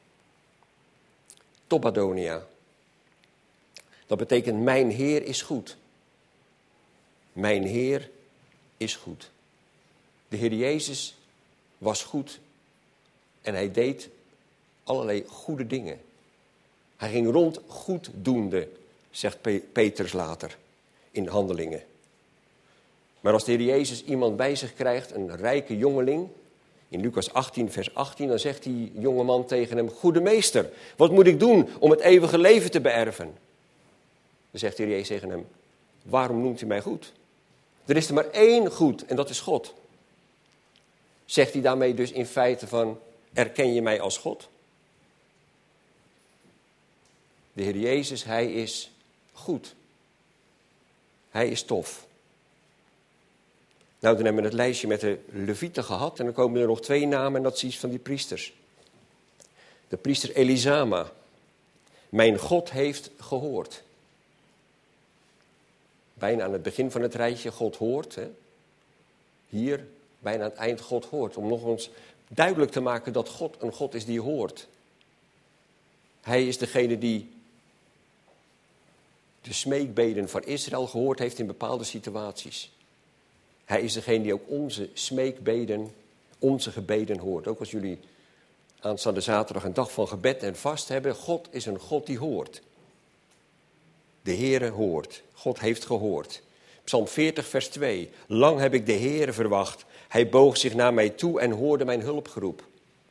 Tobadonia. Dat betekent mijn Heer is goed. Mijn Heer is goed. De Heer Jezus was goed en hij deed allerlei goede dingen. Hij ging rond goeddoende, zegt Petrus later in Handelingen. Maar als de Heer Jezus iemand bij zich krijgt, een rijke jongeling, in Lucas 18 vers 18, dan zegt die jongeman tegen hem: goede meester, wat moet ik doen om het eeuwige leven te beërven? Dan zegt de Heer Jezus tegen hem: waarom noemt u mij goed? Er is er maar één goed en dat is God. Zegt hij daarmee dus in feite van: erken je mij als God? De Heer Jezus, hij is goed. Hij is tof. Nou, dan hebben we het lijstje met de Levieten gehad en dan komen er nog 2 namen en dat is iets van die priesters. De priester Elisama. Mijn God heeft gehoord. Bijna aan het begin van het rijtje God hoort. Hè? Hier, bijna aan het eind God hoort. Om nog eens duidelijk te maken dat God een God is die hoort. Hij is degene die de smeekbeden van Israël gehoord heeft in bepaalde situaties. Hij is degene die ook onze smeekbeden, onze gebeden hoort. Ook als jullie aanstaande zaterdag een dag van gebed en vast hebben. God is een God die hoort. De Heere hoort. God heeft gehoord. Psalm 40 vers 2. Lang heb ik de Heere verwacht. Hij boog zich naar mij toe en hoorde mijn hulpgeroep.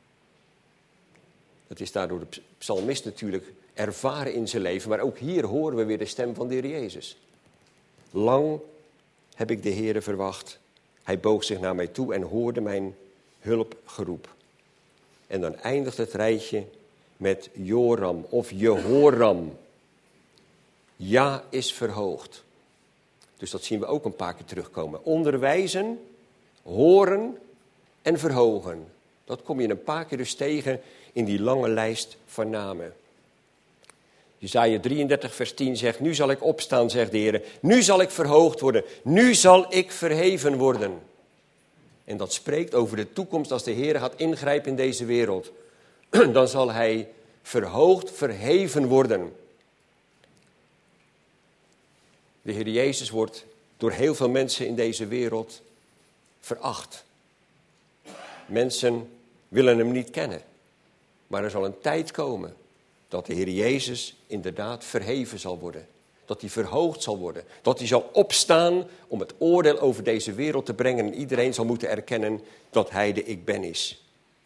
Dat is daardoor de psalmist natuurlijk ervaren in zijn leven. Maar ook hier horen we weer de stem van de Heer Jezus. Lang heb ik de Heere verwacht. Hij boog zich naar mij toe en hoorde mijn hulpgeroep. En dan eindigt het rijtje met Joram of Jehoram. Ja is verhoogd. Dus dat zien we ook een paar keer terugkomen. Onderwijzen, horen en verhogen. Dat kom je een paar keer dus tegen in die lange lijst van namen. Jesaja 33 vers 10 zegt, nu zal ik opstaan, zegt de Heer. Nu zal ik verhoogd worden. Nu zal ik verheven worden. En dat spreekt over de toekomst als de Heer gaat ingrijpen in deze wereld. Dan zal hij verhoogd, verheven worden. De Heer Jezus wordt door heel veel mensen in deze wereld veracht. Mensen willen hem niet kennen. Maar er zal een tijd komen dat de Heer Jezus inderdaad verheven zal worden. Dat hij verhoogd zal worden. Dat hij zal opstaan om het oordeel over deze wereld te brengen. En iedereen zal moeten erkennen dat hij de Ik Ben is.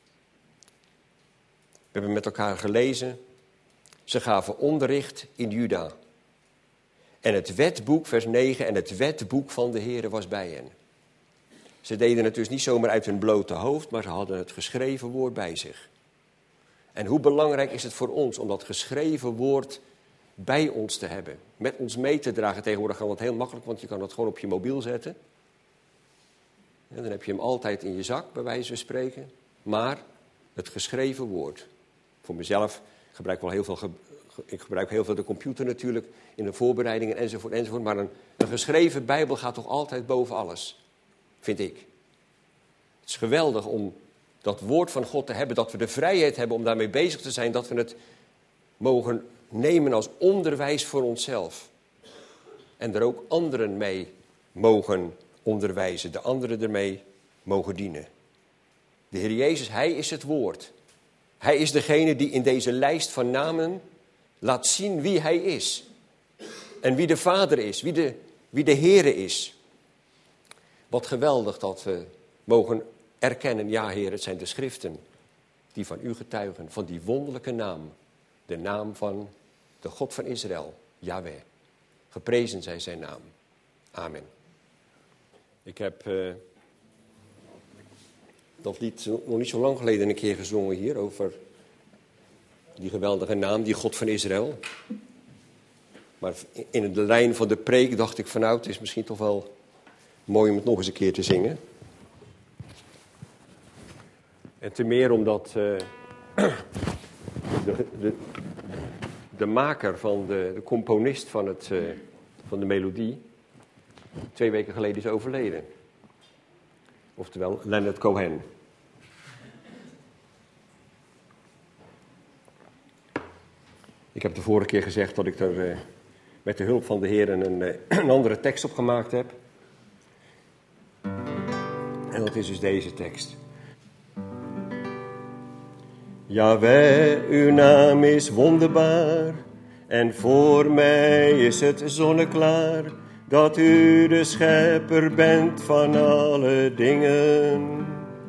We hebben met elkaar gelezen. Ze gaven onderricht in Juda. En het wetboek, vers 9, en het wetboek van de Heer was bij hen. Ze deden het dus niet zomaar uit hun blote hoofd, maar ze hadden het geschreven woord bij zich. En hoe belangrijk is het voor ons om dat geschreven woord bij ons te hebben. Met ons mee te dragen. Tegenwoordig kan dat heel makkelijk, want je kan het gewoon op je mobiel zetten. En dan heb je hem altijd in je zak, bij wijze van spreken. Maar het geschreven woord. Voor mezelf gebruik ik wel heel veel, ik gebruik heel veel de computer natuurlijk in de voorbereidingen enzovoort, enzovoort. Maar een geschreven Bijbel gaat toch altijd boven alles, vind ik. Het is geweldig om dat woord van God te hebben, dat we de vrijheid hebben om daarmee bezig te zijn, dat we het mogen nemen als onderwijs voor onszelf. En er ook anderen mee mogen onderwijzen, de anderen ermee mogen dienen. De Heer Jezus, hij is het woord. Hij is degene die in deze lijst van namen laat zien wie hij is. En wie de Vader is, wie de Heere is. Wat geweldig dat we mogen erkennen, ja Heer, het zijn de schriften die van u getuigen, van die wonderlijke naam. De naam van de God van Israël, Yahweh. Geprezen zij zijn naam. Amen. Ik heb dat lied nog niet zo lang geleden een keer gezongen hier over die geweldige naam, die God van Israël. Maar in de lijn van de preek dacht ik van nou, het is misschien toch wel mooi om het nog eens een keer te zingen. En te meer omdat de maker van de componist van de melodie 2 weken geleden is overleden. Oftewel Leonard Cohen. Ik heb de vorige keer gezegd dat ik er met de hulp van de Heer een andere tekst op gemaakt heb. En dat is dus deze tekst. Jaweh, uw naam is wonderbaar. En voor mij is het zonneklaar dat u de schepper bent van alle dingen.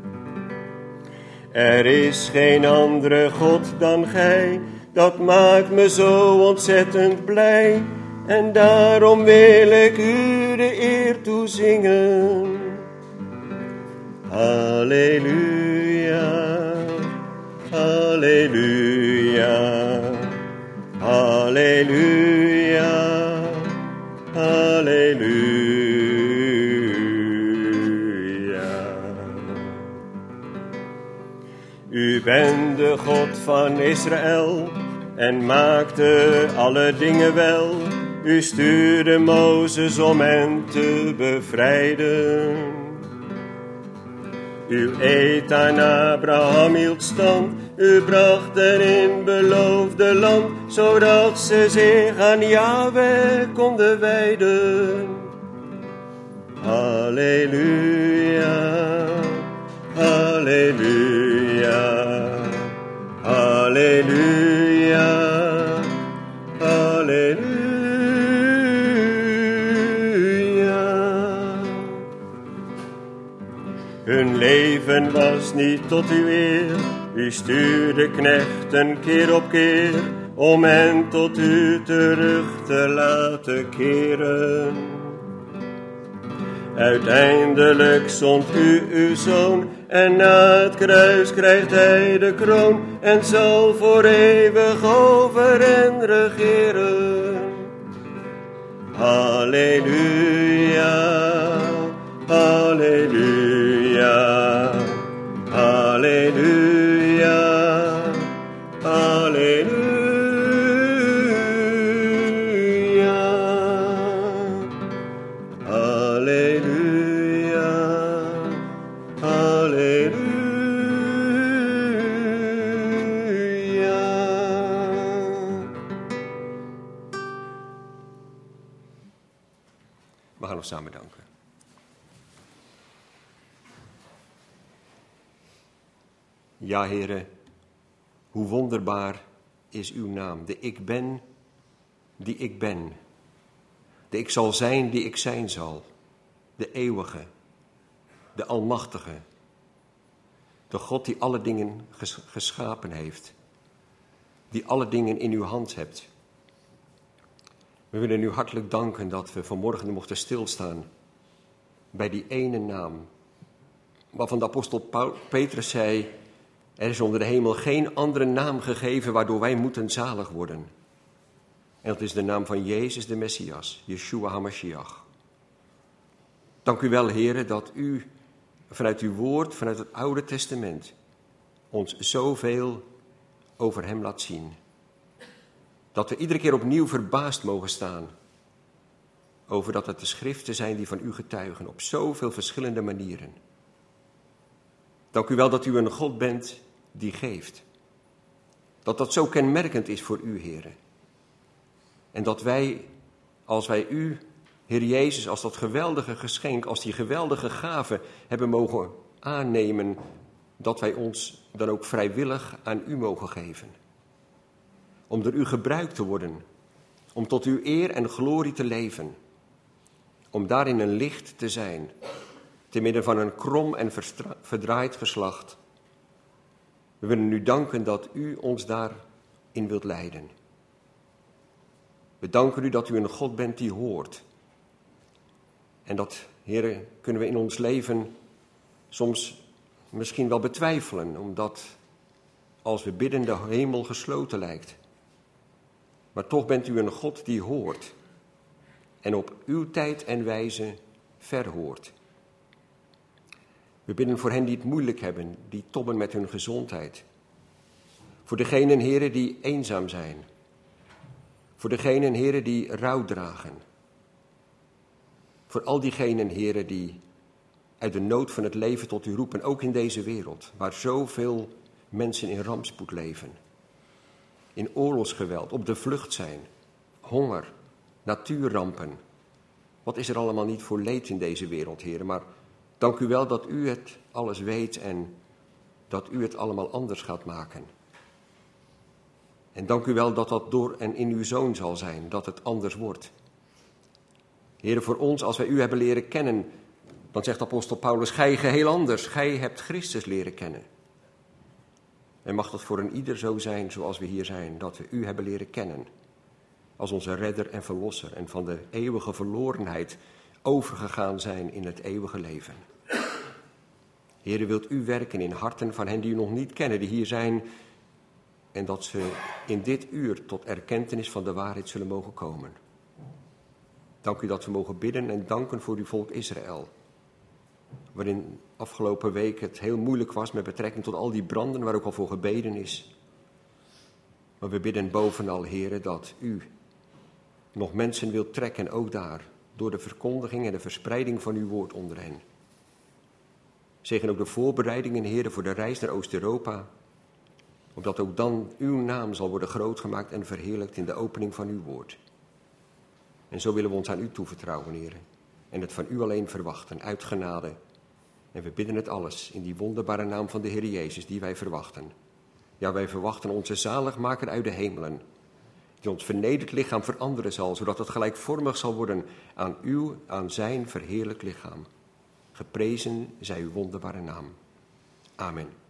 Er is geen andere God dan gij, dat maakt me zo ontzettend blij. En daarom wil ik u de eer toezingen. Halleluja, halleluja, halleluja, halleluja. U bent de God van Israël en maakte alle dingen wel. U stuurde Mozes om hen te bevrijden. Uw eed aan Abraham hield stand. U bracht hen in beloofde land, zodat ze zich aan Yahweh konden wijden. Halleluja, halleluja, halleluja, halleluja. Hun leven was niet tot uw eer. U stuurde knechten keer op keer om hen tot u terug te laten keren. Uiteindelijk zond u uw zoon en na het kruis krijgt hij de kroon en zal voor eeuwig over hen regeren. Halleluja, halleluja, halleluja. nog samen danken. Ja, Heere, hoe wonderbaar is uw naam. De ik ben die ik ben. De ik zal zijn die ik zijn zal. De eeuwige, de almachtige. De God die alle dingen geschapen heeft. Die alle dingen in uw hand hebt. We willen u hartelijk danken dat we vanmorgen mochten stilstaan bij die ene naam. Waarvan de apostel Petrus zei, er is onder de hemel geen andere naam gegeven waardoor wij moeten zalig worden. En dat is de naam van Jezus de Messias, Yeshua HaMashiach. Dank u wel, Heere, dat u vanuit uw woord, vanuit het Oude Testament, ons zoveel over hem laat zien. Dat we iedere keer opnieuw verbaasd mogen staan over dat het de schriften zijn die van u getuigen op zoveel verschillende manieren. Dank u wel dat u een God bent die geeft. Dat dat zo kenmerkend is voor u, Heere. En dat wij, als wij u, Heer Jezus, als dat geweldige geschenk, als die geweldige gave hebben mogen aannemen, dat wij ons dan ook vrijwillig aan u mogen geven. Om door u gebruikt te worden, om tot uw eer en glorie te leven. Om daarin een licht te zijn, te midden van een krom en verdraaid geslacht. We willen u danken dat u ons daarin wilt leiden. We danken u dat u een God bent die hoort. En dat, Heere, kunnen we in ons leven soms misschien wel betwijfelen, omdat als we bidden de hemel gesloten lijkt. Maar toch bent u een God die hoort en op uw tijd en wijze verhoort. We bidden voor hen die het moeilijk hebben, die tobben met hun gezondheid. Voor degenen, Heere, die eenzaam zijn. Voor degenen, Heere, die rouw dragen. Voor al diegenen, Heere, die uit de nood van het leven tot u roepen, ook in deze wereld, waar zoveel mensen in rampspoed leven. In oorlogsgeweld, op de vlucht zijn, honger, natuurrampen. Wat is er allemaal niet voor leed in deze wereld, Heere, maar dank u wel dat u het alles weet en dat u het allemaal anders gaat maken. En dank u wel dat dat door en in uw Zoon zal zijn, dat het anders wordt. Heere, voor ons, als wij u hebben leren kennen, dan zegt apostel Paulus, gij geheel anders, gij hebt Christus leren kennen. En mag dat voor een ieder zo zijn zoals we hier zijn, dat we u hebben leren kennen. Als onze redder en verlosser en van de eeuwige verlorenheid overgegaan zijn in het eeuwige leven. Heere, wilt u werken in harten van hen die u nog niet kennen, die hier zijn, en dat ze in dit uur tot erkentenis van de waarheid zullen mogen komen. Dank u dat we mogen bidden en danken voor uw volk Israël. Waarin afgelopen week het heel moeilijk was met betrekking tot al die branden waar ook al voor gebeden is. Maar we bidden bovenal, Heere, dat u nog mensen wilt trekken, ook daar, door de verkondiging en de verspreiding van uw woord onder hen. Zegen ook de voorbereidingen, Heere, voor de reis naar Oost-Europa, opdat ook dan uw naam zal worden grootgemaakt en verheerlijkt in de opening van uw woord. En zo willen we ons aan u toevertrouwen, Heere, en het van u alleen verwachten, uit genade. En we bidden het alles in die wonderbare naam van de Heer Jezus die wij verwachten. Ja, wij verwachten onze zaligmaker uit de hemelen, die ons vernederd lichaam veranderen zal, zodat het gelijkvormig zal worden aan zijn verheerlijk lichaam. Geprezen zij uw wonderbare naam. Amen.